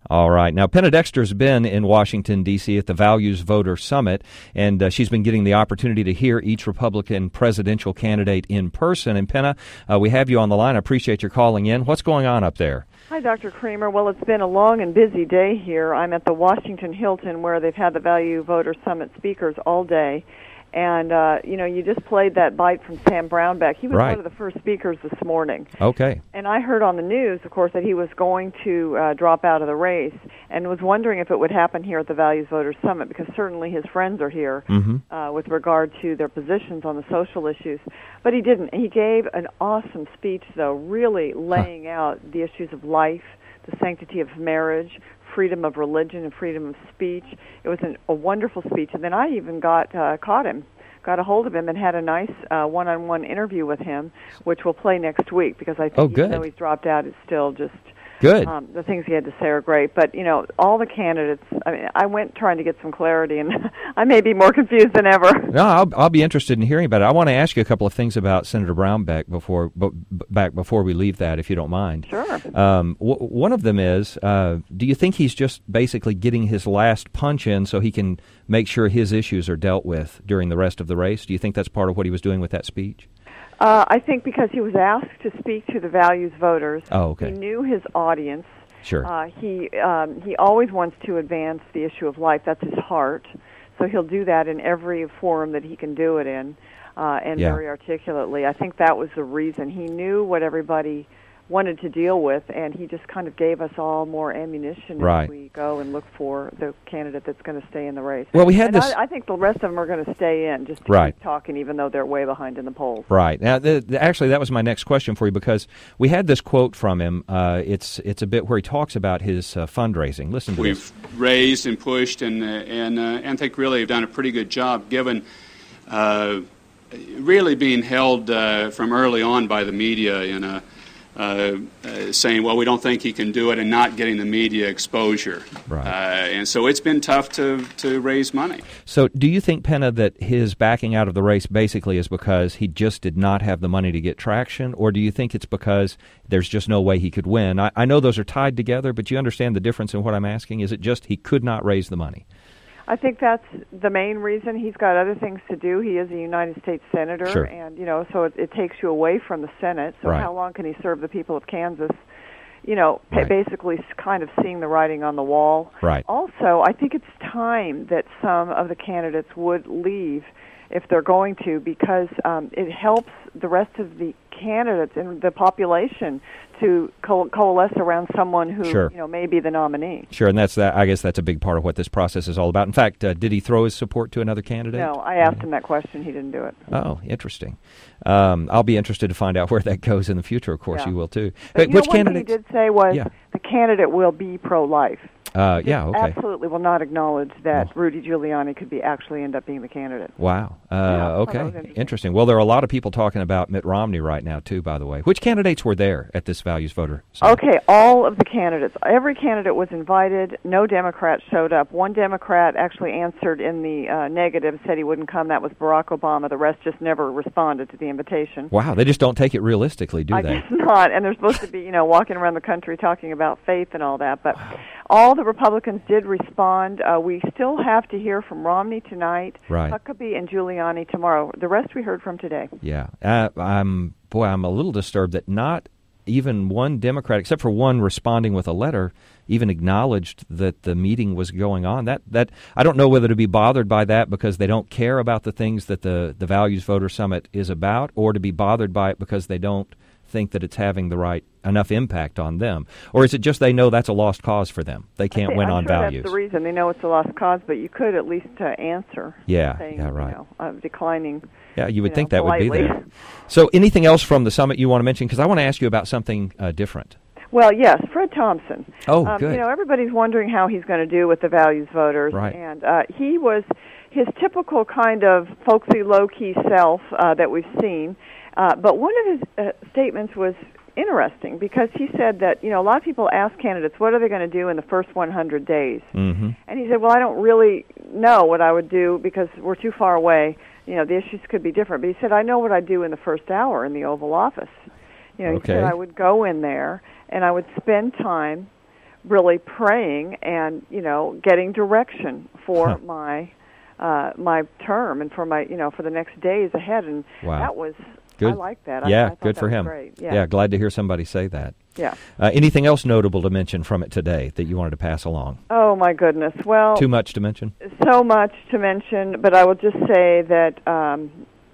S6: All right. Now, Penna Dexter's been in Washington, D C at the Values Voter Summit, and uh, she's been getting the opportunity to hear each Republican presidential candidate in person. And, Penna, uh, we have you on the line. I appreciate your calling in. What's going on up there?
S18: Hi, Doctor Kramer. Well, it's been a long and busy day here. I'm at the Washington Hilton where they've had the Value Voter Summit speakers all day. And, uh, you know, you just played that bite from Sam Brownback. He was
S6: right.
S18: one of the first speakers this morning.
S6: Okay.
S18: And I heard on the news, of course, that he was going to uh, drop out of the race and was wondering if it would happen here at the Values Voters Summit, because certainly his friends are here
S6: mm-hmm.
S18: uh, with regard to their positions on the social issues. But he didn't. He gave an awesome speech, though, really laying huh. out the issues of life, the sanctity of marriage, freedom of religion and freedom of speech. It was an, a wonderful speech. And then I even got uh, caught him, got a hold of him and had a nice uh, one-on-one interview with him, which we'll play next week, because I think
S6: oh,
S18: even though he's dropped out, it's still just
S6: good.
S18: Um, the things he had to say are great. But, you know, all the candidates, I mean, I went trying to get some clarity, and I may be more confused than ever.
S6: No, I'll, I'll be interested in hearing about it. I want to ask you a couple of things about Senator Brownback before b- back before we leave that, if you don't mind.
S18: Sure.
S6: Um, w- one of them is, uh, do you think he's just basically getting his last punch in so he can make sure his issues are dealt with during the rest of the race? Do you think that's part of what he was doing with that speech?
S18: Uh, I think because he was asked to speak to the values voters.
S6: Oh, okay.
S18: He knew his audience.
S6: Sure.
S18: Uh, he um, he always wants to advance the issue of life. That's his heart. So he'll do that in every forum that he can do it in, uh, and
S6: yeah.
S18: very articulately. I think that was the reason. He knew what everybody wanted to deal with, and he just kind of gave us all more ammunition
S6: right.
S18: as we go and look for the candidate that's going to stay in the race.
S6: Well, we had
S18: and
S6: this.
S18: I, I think the rest of them are going to stay in, just to
S6: right.
S18: keep talking, even though they're way behind in the polls.
S6: Right. Now, the, the, actually, that was my next question for you, because we had this quote from him. Uh, it's it's a bit where he talks about his uh, fundraising. Listen to
S9: We've
S6: this.
S9: We've raised and pushed, and uh, and uh, and think really have done a pretty good job, given uh, really being held uh, from early on by the media in a. Uh, uh, saying, well, we don't think he can do it, and not getting the media exposure.
S6: Right.
S9: Uh, and so it's been tough to, to raise money.
S6: So do you think, Penna, that his backing out of the race basically is because he just did not have the money to get traction, or do you think it's because there's just no way he could win? I, I know those are tied together, but you understand the difference in what I'm asking? Is it just he could not raise the money?
S18: I think that's the main reason. He's got other things to do. He is a United States Senator,
S6: sure.
S18: and, you know, so it, it takes you away from the Senate. So
S6: right.
S18: how long can he serve the people of Kansas? You know,
S6: right.
S18: basically kind of seeing the writing on the wall.
S6: Right.
S18: Also, I think it's time that some of the candidates would leave if they're going to, because um, it helps the rest of the candidates and the population to co- coalesce around someone who,
S6: sure.
S18: you know, may be the nominee.
S6: Sure, and that's that. I guess that's a big part of what this process is all about. In fact, uh, did he throw his support to another candidate?
S18: No, I asked him that question. He didn't do it.
S6: Oh, interesting. Um, I'll be interested to find out where that goes in the future. Of course,
S18: yeah.
S6: you will too.
S18: But
S6: hey,
S18: you
S6: which
S18: know, one
S6: candidate?
S18: thing he did say was
S6: yeah.
S18: the candidate will be pro-life.
S6: Uh, yeah, okay.
S18: Absolutely will not acknowledge that oh. Rudy Giuliani could be actually end up being the candidate.
S6: Wow. Uh,
S18: yeah,
S6: okay.
S18: interesting.
S6: interesting. Well, there are a lot of people talking about Mitt Romney right now, too, by the way. Which candidates were there at this Values Voter Summit?
S18: Okay, all of the candidates. Every candidate was invited. No Democrat showed up. One Democrat actually answered in the uh, negative, said he wouldn't come. That was Barack Obama. The rest just never responded to the invitation.
S6: Wow, they just don't take it realistically, do
S18: I
S6: they?
S18: guess not. And they're supposed to be, you know, walking around the country talking about faith and all that. But wow. all the Republicans did respond. Uh, we still have to hear from Romney tonight,
S6: right.
S18: Huckabee and Giuliani tomorrow. The rest we heard from today.
S6: Yeah. Uh, I'm boy, I'm a little disturbed that not even one Democrat, except for one responding with a letter, even acknowledged that the meeting was going on. That that I don't know whether to be bothered by that because they don't care about the things that the, the Values Voter Summit is about, or to be bothered by it because they don't think that it's having the right enough impact on them, or is it just they know that's a lost cause for them? They can't
S18: think,
S6: win
S18: I'm
S6: on
S18: sure
S6: values.
S18: That's the reason. They know it's a lost cause, but you could at least uh, answer.
S6: Yeah,
S18: saying,
S6: yeah, right.
S18: You know, uh, declining.
S6: Yeah, you would
S18: you
S6: think
S18: know,
S6: that
S18: politely.
S6: would be there. So, anything else from the summit you want to mention? Because I want to ask you about something uh, different.
S18: Well, yes, Fred Thompson.
S6: Oh,
S18: um,
S6: good.
S18: You know, everybody's wondering how he's going to do with the values voters,
S6: right.
S18: and uh, he was his typical kind of folksy, low-key self uh, that we've seen. Uh, but one of his uh, statements was interesting because he said that, you know, a lot of people ask candidates, what are they going to do in the first one hundred days?
S6: Mm-hmm.
S18: And he said, well, I don't really know what I would do because we're too far away. You know, the issues could be different. But he said, I know what I'd do in the first hour in the Oval Office. You know,
S6: okay.
S18: he said I would go in there and I would spend time really praying and, you know, getting direction for
S6: huh.
S18: my uh, my term and for my, you know, for the next days ahead. And
S6: wow.
S18: that was,
S6: good.
S18: I like that.
S6: Yeah,
S18: I, I thought
S6: good
S18: that
S6: for
S18: was
S6: him.
S18: Great. Yeah.
S6: yeah, glad to hear somebody say that.
S18: Yeah.
S6: Uh, anything else notable to mention from it today that you wanted to pass along?
S18: Oh, my goodness. Well,
S6: too much to mention?
S18: So much to mention, but I will just say that um,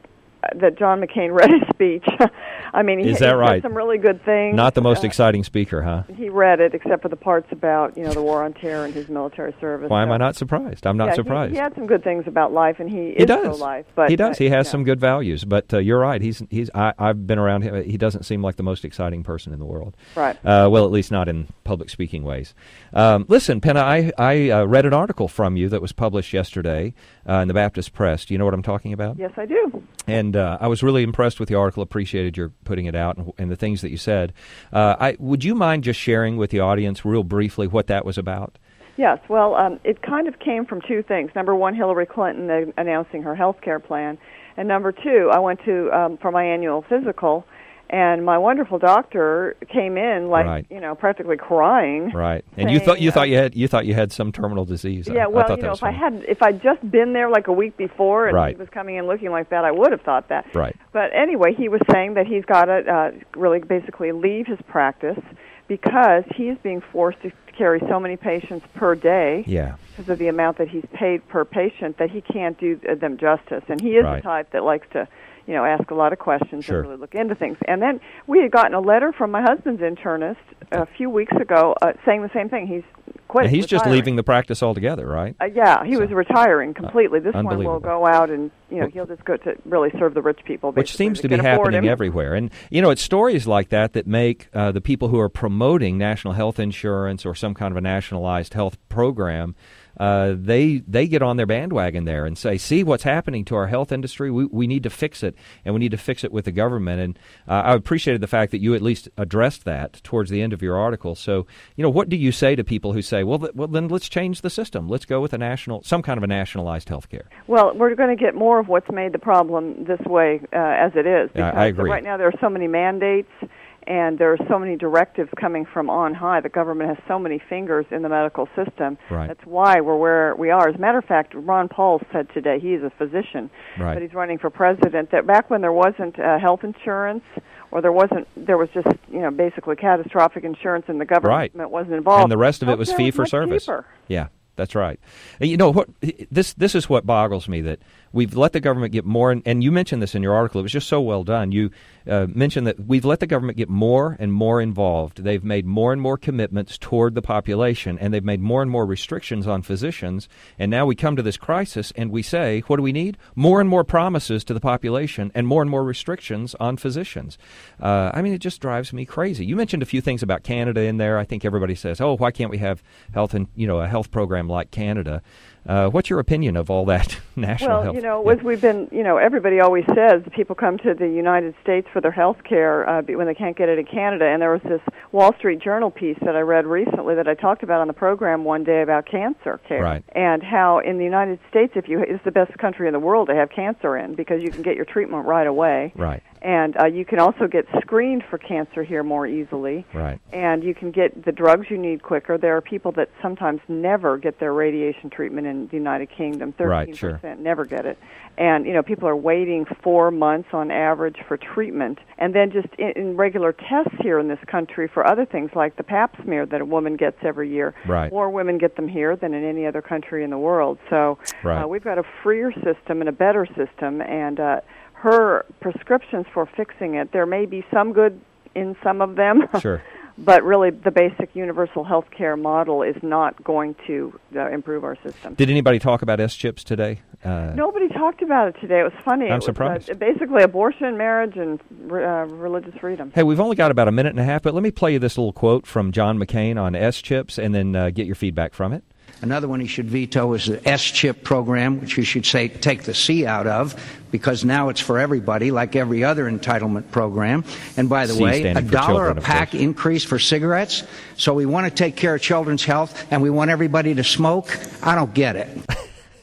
S18: that John McCain read his speech. I mean, he,
S6: Is that
S18: he
S6: right?
S18: said some really good things.
S6: Not the most
S18: uh,
S6: exciting speaker, huh?
S18: He read it, except for the parts about, you know, the war on terror and his military service.
S6: Why
S18: so.
S6: am I not surprised? I'm not
S18: yeah,
S6: surprised.
S18: He, he had some good things about life, and he,
S6: he
S18: is
S6: does.
S18: pro-life. But,
S6: he does.
S18: Uh,
S6: he has
S18: yeah.
S6: some good values. But uh, you're right. He's he's. I, I've been around him. He doesn't seem like the most exciting person in the world.
S18: Right.
S6: Uh, well, at least not in public speaking ways. Um, listen, Penna, I I uh, read an article from you that was published yesterday uh, in the Baptist Press. Do you know what I'm talking about?
S18: Yes, I do.
S6: And uh, I was really impressed with the article. Appreciated your putting it out and, and the things that you said. Uh, I would you mind just sharing with the audience real briefly what that was about?
S18: Yes. Well, um, it kind of came from two things. Number one, Hillary Clinton uh, announcing her health care plan, and number two, I went to um, for my annual physical. And my wonderful doctor came in like
S6: right.
S18: you know practically crying.
S6: Right. And
S18: saying,
S6: you thought you
S18: uh,
S6: thought you had you thought you had some terminal disease.
S18: Yeah.
S6: I,
S18: well,
S6: I thought
S18: you
S6: that
S18: know,
S6: was
S18: if
S6: funny.
S18: I had if I'd just been there like a week before and
S6: right.
S18: he was coming in looking like that, I would have thought that.
S6: Right.
S18: But anyway, he was saying that he's got to uh, really basically leave his practice because he's being forced to carry so many patients per day.
S6: Yeah.
S18: Because of the amount that he's paid per patient, that he can't do them justice. And he is
S6: right.
S18: the type that likes to, you know, ask a lot of questions
S6: sure.
S18: and really look into things. And then we had gotten a letter from my husband's internist a few weeks ago uh, saying the same thing. He's quit.
S6: And he's
S18: retiring.
S6: just leaving the practice altogether, right?
S18: Uh, yeah, he
S6: so,
S18: was retiring completely. This
S6: uh,
S18: one will go out and, you know, he'll just go to really serve the rich people.
S6: Which seems to be
S18: happening
S6: happening everywhere. And, you know, it's stories like that that make uh, the people who are promoting national health insurance or some kind of a nationalized health program, uh, they they get on their bandwagon there and say, see what's happening to our health industry? We we need to fix it, and we need to fix it with the government. And uh, I appreciated the fact that you at least addressed that towards the end of your article. So, you know, what do you say to people who say, well, th- well then let's change the system. Let's go with a national, some kind of a nationalized health care?
S18: Well, we're going to get more of what's made the problem this way uh, as it is.
S6: Because I agree.
S18: Right now there are so many mandates, and there are so many directives coming from on high. The government has so many fingers in the medical system.
S6: Right.
S18: That's why we're where we are. As a matter of fact, Ron Paul said today, he is a physician,
S6: right.
S18: but he's running for president, that back when there wasn't uh, health insurance, or there wasn't, there was just, you know, basically catastrophic insurance, and the government
S6: right.
S18: wasn't involved.
S6: And the rest of it was
S18: Healthcare
S6: fee
S18: was
S6: for
S18: much
S6: service.
S18: cheaper.
S6: Yeah. That's right. And you know what? This this is what boggles me, that we've let the government get more. And, and you mentioned this in your article. It was just so well done. You uh, mentioned that we've let the government get more and more involved. They've made more and more commitments toward the population, and they've made more and more restrictions on physicians. And now we come to this crisis, and we say, what do we need? More and more promises to the population, and more and more restrictions on physicians. Uh, I mean, it just drives me crazy. You mentioned a few things about Canada in there. I think everybody says, oh, why can't we have health and you know a health program like Canada? Uh, what's your opinion of all that national
S18: well,
S6: health?
S18: Well, you know,
S6: yeah.
S18: as we've been, you know, everybody always says people come to the United States for their health care uh, when they can't get it in Canada. And there was this Wall Street Journal piece that I read recently that I talked about on the program one day about cancer care.
S6: Right.
S18: And how in the United States, if you it's the best country in the world to have cancer in, because you can get your treatment right away.
S6: Right.
S18: And uh, you can also get screened for cancer here more easily.
S6: Right.
S18: And you can get the drugs you need quicker. There are people that sometimes never get their radiation treatment in the United Kingdom. thirteen percent
S6: right, sure.
S18: never get it. And, you know, people are waiting four months on average for treatment. And then just in, in regular tests here in this country for other things like the pap smear that a woman gets every year.
S6: Right.
S18: More women get them here than in any other country in the world. So
S6: right.
S18: uh, we've got a freer system and a better system. And uh, her prescriptions for fixing it, there may be some good in some of them.
S6: Sure.
S18: But really, the basic universal health care model is not going to uh, improve our system.
S6: Did anybody talk about S-chips today? Uh,
S18: Nobody talked about it today. It was funny.
S6: I'm
S18: it was,
S6: surprised.
S18: Uh, basically, abortion, marriage, and uh, religious freedom.
S6: Hey, we've only got about a minute and a half, but let me play you this little quote from John McCain on S-chips and then uh, get your feedback from it.
S19: Another one he should veto is the S-chip program, which he should say take the C out of, because now it's for everybody, like every other entitlement program. And by the
S6: C
S19: way, a dollar
S6: children,
S19: a pack increase for cigarettes. So we want to take care of children's health, and we want everybody to smoke. I don't get it.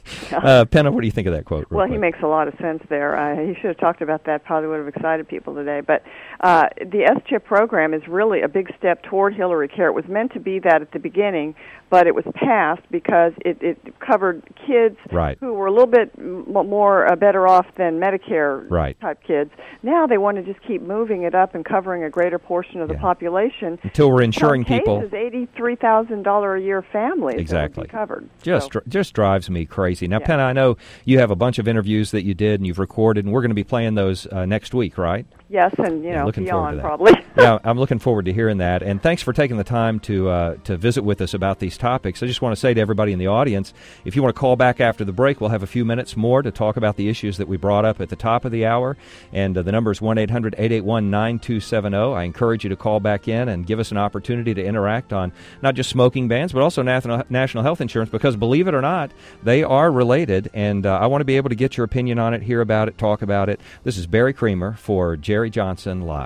S6: uh, Penna, what do you think of that quote?
S18: Well,
S6: quick?
S18: he makes a lot of sense there. Uh, he should have talked about that. Probably would have excited people today. But uh, the S CHIP program is really a big step toward Hillary Care. It was meant to be that at the beginning, but it was passed because it, it covered kids
S6: right.
S18: who were a little bit m- more uh, better off than Medicare
S6: right.
S18: type kids. Now they want to just keep moving it up and covering a greater portion of
S6: yeah.
S18: the population.
S6: Until we're insuring
S18: Some
S6: people.
S18: cases, eighty-three thousand dollars a year families
S6: exactly.
S18: that would be covered.
S6: Just
S18: so.
S6: just drives me crazy. Now,
S18: yeah.
S6: Penna, I know you have a bunch of interviews that you did and you've recorded, and we're going to be playing those uh, next week, right?
S18: Yes, and you
S6: yeah,
S18: know
S6: looking
S18: beyond
S6: forward to that.
S18: probably.
S6: yeah, I'm looking forward to hearing that. And thanks for taking the time to uh, to visit with us about these topics. I just want to say to everybody in the audience, if you want to call back after the break, we'll have a few minutes more to talk about the issues that we brought up at the top of the hour. And uh, the number is one eight hundred eight eight one nine two seven zero. I encourage you to call back in and give us an opportunity to interact on not just smoking bans, but also national national health insurance, because believe it or not, they are related. And uh, I want to be able to get your opinion on it, hear about it, talk about it. This is Barry Creamer for Jerry Johnson Live.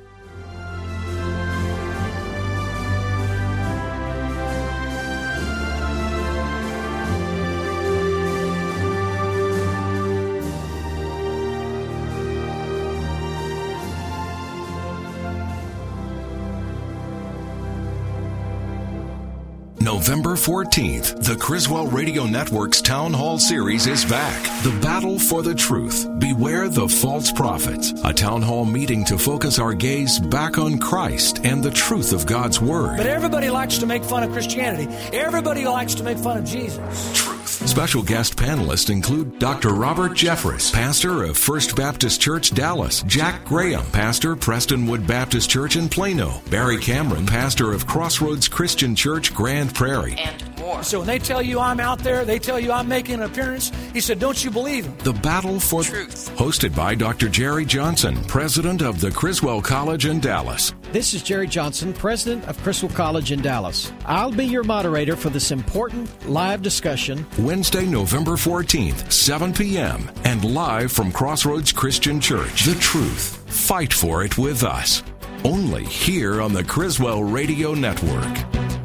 S10: November fourteenth, the Criswell Radio Network's Town Hall Series is back. The Battle for the Truth. Beware the False Prophets. A town hall meeting to focus our gaze back on Christ and the truth of God's Word.
S11: But everybody likes to make fun of Christianity. Everybody likes to make fun of Jesus.
S10: Truth. Special guest panelists include Doctor Robert Jeffress, pastor of First Baptist Church, Dallas; Jack Graham, pastor, Prestonwood Baptist Church in Plano; Barry Cameron, pastor of Crossroads Christian Church, Grand Prairie.
S11: And more. So when they tell you I'm out there, they tell you I'm making an appearance, he said, don't you believe him?
S10: The Battle for Truth. Hosted by Doctor Jerry Johnson, president of the Criswell College in Dallas.
S12: This is Jerry Johnson, president of Criswell College in Dallas. I'll be your moderator for this important live discussion.
S10: Wednesday, November fourteenth, seven p.m. and live from Crossroads Christian Church. The Truth. Fight for it with us. Only here on the Criswell Radio Network.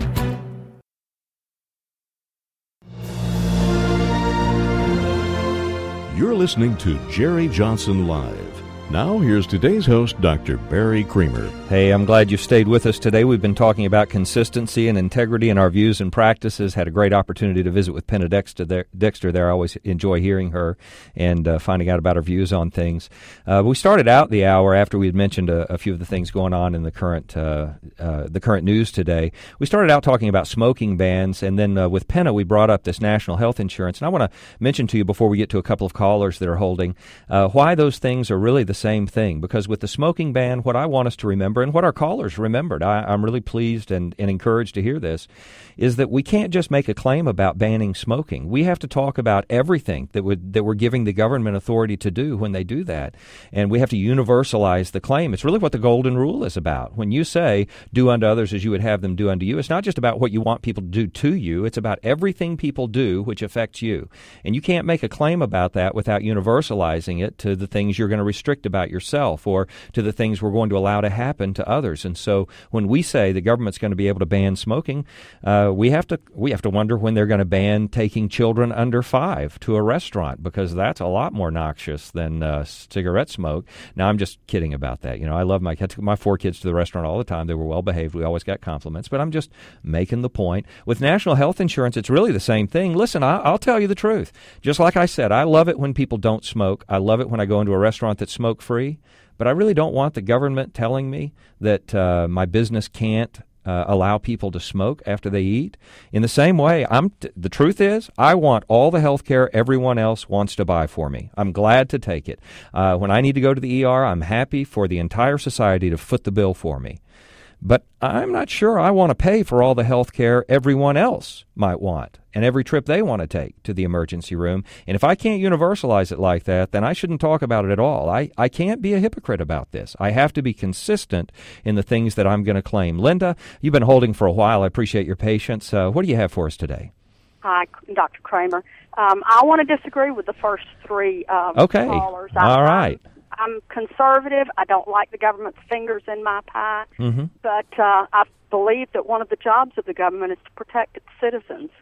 S1: You're listening to Jerry Johnson Live. Now, here's today's host, Doctor Barry Creamer.
S6: Hey, I'm glad you stayed with us today. We've been talking about consistency and integrity in our views and practices. Had a great opportunity to visit with Penna Dexter there. Dexter there. I always enjoy hearing her and uh, finding out about her views on things. Uh, we started out the hour after we had mentioned a, a few of the things going on in the current uh, uh, the current news today. We started out talking about smoking bans, and then uh, with Penna, we brought up this national health insurance. And I want to mention to you before we get to a couple of callers that are holding uh, why those things are really the same thing, because with the smoking ban, what I want us to remember, and what our callers remembered, I, I'm really pleased and, and encouraged to hear this, is that we can't just make a claim about banning smoking. We have to talk about everything that would that we're giving the government authority to do when they do that, and we have to universalize the claim. It's really what the golden rule is about. When you say, do unto others as you would have them do unto you, it's not just about what you want people to do to you, it's about everything people do which affects you. And you can't make a claim about that without universalizing it to the things you're going to restrict about yourself or to the things we're going to allow to happen to others. And so when we say the government's going to be able to ban smoking, uh, we have to we have to wonder when they're going to ban taking children under five to a restaurant, because that's a lot more noxious than uh, cigarette smoke. Now, I'm just kidding about that. You know, I love my I took my four kids to the restaurant all the time. They were well behaved. We always got compliments. But I'm just making the point. With national health insurance, it's really the same thing. Listen, I, I'll tell you the truth. Just like I said, I love it when people don't smoke. I love it when I go into a restaurant that's smoke-free. But I really don't want the government telling me that uh, my business can't uh, allow people to smoke after they eat. In the same way, I'm t- the truth is, I want all the health care everyone else wants to buy for me. I'm glad to take it. Uh, when I need to go to the E R, I'm happy for the entire society to foot the bill for me. But I'm not sure I want to pay for all the health care everyone else might want and every trip they want to take to the emergency room. And if I can't universalize it like that, then I shouldn't talk about it at all. I, I can't be a hypocrite about this. I have to be consistent in the things that I'm going to claim. Linda, you've been holding for a while. I appreciate your patience. Uh, what do you have for us today?
S20: Hi, Doctor Creamer. Um, I want to disagree with the first three um,
S6: okay.
S20: callers.
S6: All
S20: I,
S6: right.
S20: I'm conservative. I don't like the government's fingers in my pie.
S6: Mm-hmm.
S20: But uh, I believe that one of the jobs of the government is to protect its citizens.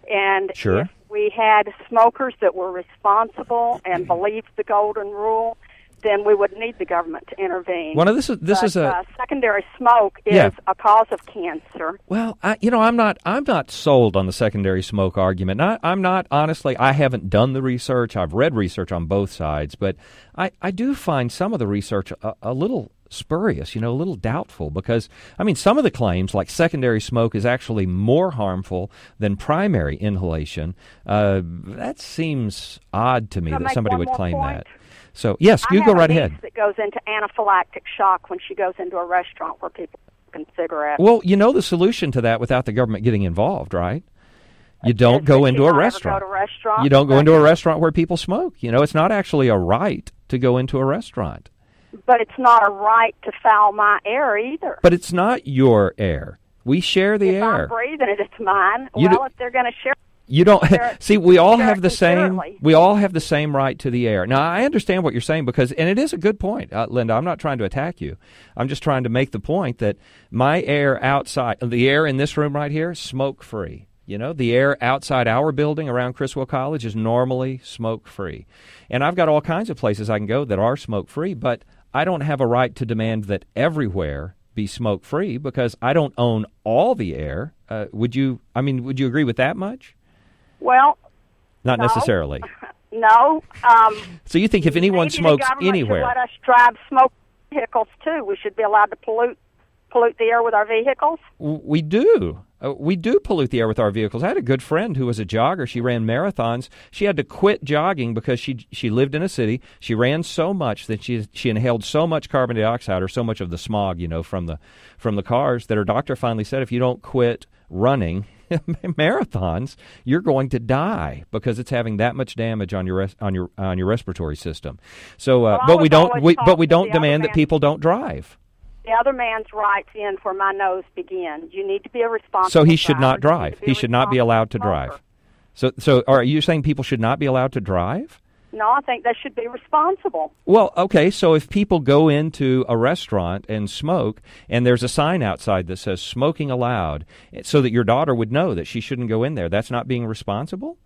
S20: And
S6: Sure.
S20: if we had smokers that were responsible and believed the golden rule, then we would need the government to intervene.
S6: Well, this is this
S20: but,
S6: is a
S20: uh, secondary smoke is
S6: Yeah.
S20: a cause of cancer.
S6: Well, I, you know, I'm not I'm not sold on the secondary smoke argument. I, I'm not, honestly, I haven't done the research. I've read research on both sides, but I, I do find some of the research a, a little spurious, you know, a little doubtful, because, I mean, some of the claims, like secondary smoke is actually more harmful than primary inhalation. Uh, that seems odd to me
S20: Can I
S6: that
S20: make
S6: somebody
S20: one
S6: would
S20: more
S6: claim
S20: point?
S6: that. So, yes, you
S20: I
S6: go
S20: have
S6: right
S20: a niece
S6: ahead.
S20: that goes into anaphylactic shock when she goes into a restaurant where people smoke cigarettes.
S6: Well, you know the solution to that without the government getting involved, right? You don't go into a
S20: not ever
S6: restaurant.
S20: go to restaurants?
S6: You don't go into a restaurant where people smoke. You know, it's not actually a right to go into a restaurant.
S20: But it's not a right to foul my air either.
S6: But it's not your air. We share the
S20: if
S6: air.
S20: I'm breathing it, it's mine.
S6: You
S20: well,
S6: do-
S20: if they're going to share
S6: You don't
S20: Share-
S6: see. We all
S20: share
S6: have
S20: it
S6: the same.
S20: considerably.
S6: We all have the same right to the air. Now, I understand what you're saying because, and it is a good point, uh, Linda. I'm not trying to attack you. I'm just trying to make the point that my air outside, the air in this room right here, smoke free. You know, the air outside our building around Criswell College is normally smoke free, and I've got all kinds of places I can go that are smoke free. But I don't have a right to demand that everywhere be smoke free because I don't own all the air. Uh, would you? I mean, would you agree with that much?
S20: Well,
S6: Not
S20: no.
S6: necessarily.
S20: No. Um,
S6: So you think if anyone
S20: maybe
S6: smokes
S20: the government
S6: anywhere,
S20: should let us drive smoke vehicles too. We should be allowed to pollute pollute the air with our vehicles.
S6: w- we do. Uh, we do pollute the air with our vehicles. I had a good friend who was a jogger. She ran marathons. She had to quit jogging because she she lived in a city. She ran so much that she she inhaled so much carbon dioxide or so much of the smog, you know, from the from the cars that her doctor finally said, if you don't quit running marathons, you're going to die because it's having that much damage on your res- on your on your respiratory system. So, uh,
S20: Well, I
S6: but we
S20: was
S6: don't
S20: always
S6: we,
S20: taught
S6: but we
S20: that
S6: don't
S20: the other
S6: demand that
S20: man-
S6: people don't drive.
S20: The other man's rights end where my nose begins. You need to be a responsible
S6: So he should
S20: driver.
S6: not
S20: You
S6: drive.
S20: need to be
S6: He
S20: a
S6: should not be allowed to
S20: responsible
S6: drive. So, so are you saying people should not be allowed to drive?
S20: No, I think they should be responsible.
S6: Well, okay, so if people go into a restaurant and smoke, and there's a sign outside that says smoking allowed, so that your daughter would know that she shouldn't go in there, that's not being responsible?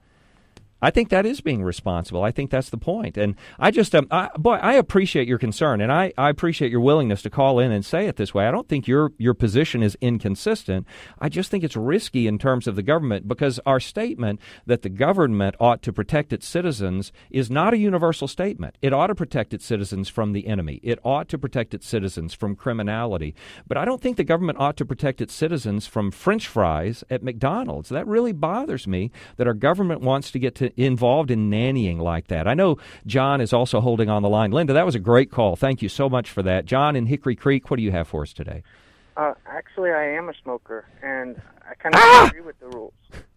S6: I think that is being responsible. I think that's the point. And I just, um, I, boy, I appreciate your concern, and I, I appreciate your willingness to call in and say it this way. I don't think your your position is inconsistent. I just think it's risky in terms of the government, because our statement that the government ought to protect its citizens is not a universal statement. It ought to protect its citizens from the enemy. It ought to protect its citizens from criminality. But I don't think the government ought to protect its citizens from French fries at McDonald's. That really bothers me, that our government wants to get to involved in nannying like that. I know John is also holding on the line. Linda, that was a great call. Thank you so much for that. John in Hickory Creek, what do you have for us today?
S21: Uh, actually, I am a smoker, and I kind of
S6: Ah!
S21: agree with the rules.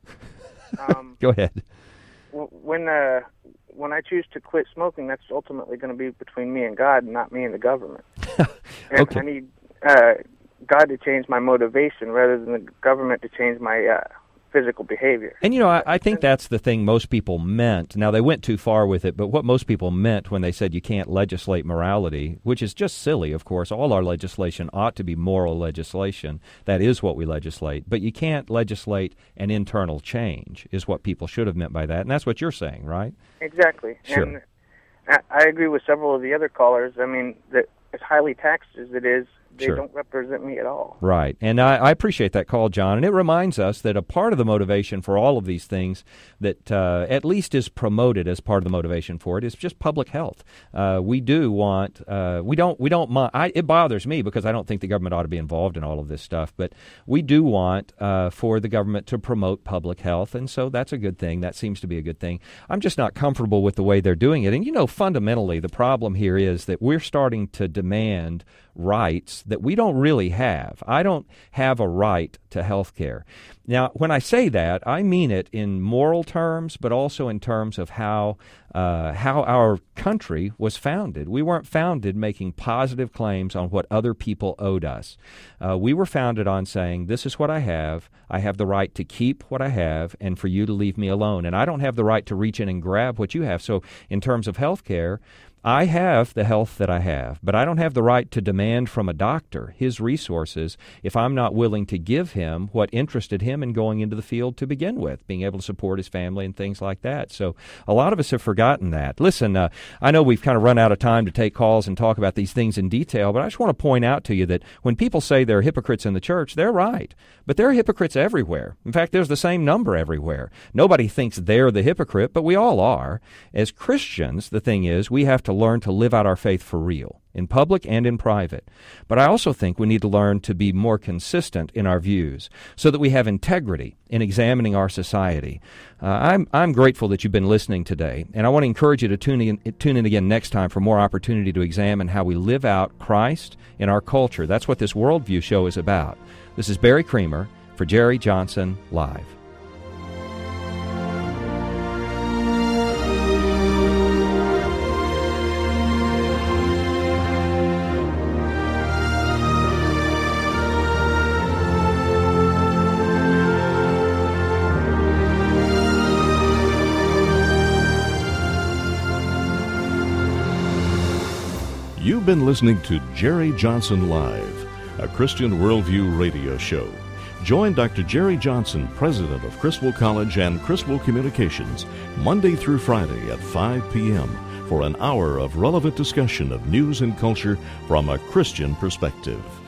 S21: Um,
S6: Go ahead.
S21: w- when uh, when I choose to quit smoking, that's ultimately going to be between me and God, not me and the government. And
S6: Okay.
S21: I need uh, God to change my motivation rather than the government to change my uh, physical behavior.
S6: And, you know, I, I think that's the thing most people meant. Now, they went too far with it, but what most people meant when they said you can't legislate morality, which is just silly, of course. All our legislation ought to be moral legislation. That is what we legislate. But you can't legislate an internal change, is what people should have meant by that. And that's what you're saying, right?
S21: Exactly.
S6: Sure.
S21: And I, I agree with several of the other callers. I mean, that as highly taxed as it is, they
S6: Sure.
S21: don't represent me at all.
S6: Right. And I, I appreciate that call, John. And it reminds us that a part of the motivation for all of these things that uh, at least is promoted as part of the motivation for it is just public health. Uh, we do want, uh, we don't, we don't mind, I, it bothers me because I don't think the government ought to be involved in all of this stuff, but we do want uh, for the government to promote public health. And so that's a good thing. That seems to be a good thing. I'm just not comfortable with the way they're doing it. And, you know, fundamentally, the problem here is that we're starting to demand rights that we don't really have. I don't have a right to health care. Now, when I say that, I mean it in moral terms, but also in terms of how uh, how our country was founded. We weren't founded making positive claims on what other people owed us. Uh, we were founded on saying, this is what I have. I have the right to keep what I have and for you to leave me alone. And I don't have the right to reach in and grab what you have. So in terms of health care, I have the health that I have, but I don't have the right to demand from a doctor his resources if I'm not willing to give him what interested him in going into the field to begin with, being able to support his family and things like that. So a lot of us have forgotten that. Listen, uh, I know we've kind of run out of time to take calls and talk about these things in detail, but I just want to point out to you that when people say there are hypocrites in the church, they're right. But there are hypocrites everywhere. In fact, there's the same number everywhere. Nobody thinks they're the hypocrite, but we all are. As Christians, the thing is, we have to learn to live out our faith for real, in public and in private. But I also think we need to learn to be more consistent in our views so that we have integrity in examining our society. Uh, I'm I'm grateful that you've been listening today, and I want to encourage you to tune in, tune in again next time for more opportunity to examine how we live out Christ in our culture. That's what this Worldview show is about. This is Barry Creamer for Jerry Johnson Live.
S1: You've been listening to Jerry Johnson Live, a Christian Worldview radio show. Join Doctor Jerry Johnson, president of Criswell College and Criswell Communications, Monday through Friday at five p.m. for an hour of relevant discussion of news and culture from a Christian perspective.